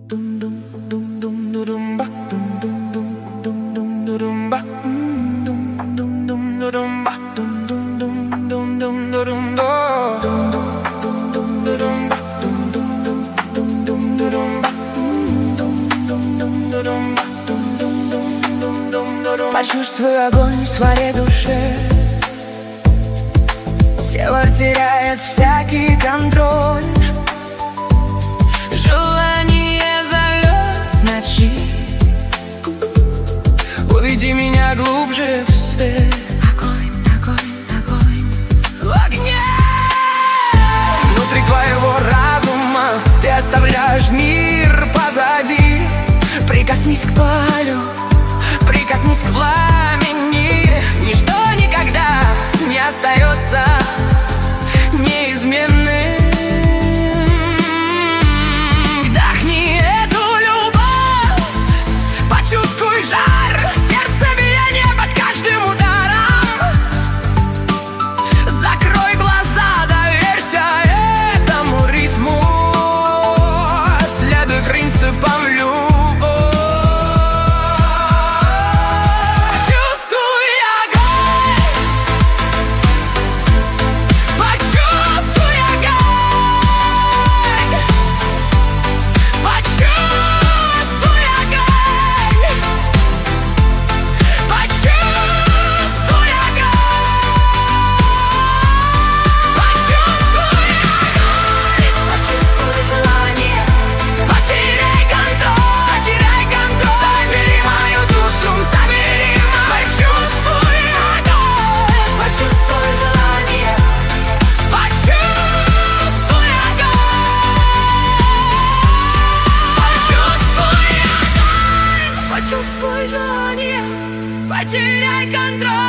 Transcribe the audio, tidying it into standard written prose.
Почувствуй огонь в своей душе. Тело теряет всякий контроль. Желание зовет в ночи. Уведи меня глубже в свет. Огонь, огонь, огонь в огне. Внутри твоего разума ты оставляешь мир позади. Прикоснись к полю, прикоснись к пламени. Ничто никогда не остается неизменным. Вдохни эту любовь, почувствуй жар, сердце биение под каждым ударом. Закрой глаза, доверься этому ритму. Следуй принципам любви. Почувствуй желание, потеряй контроль.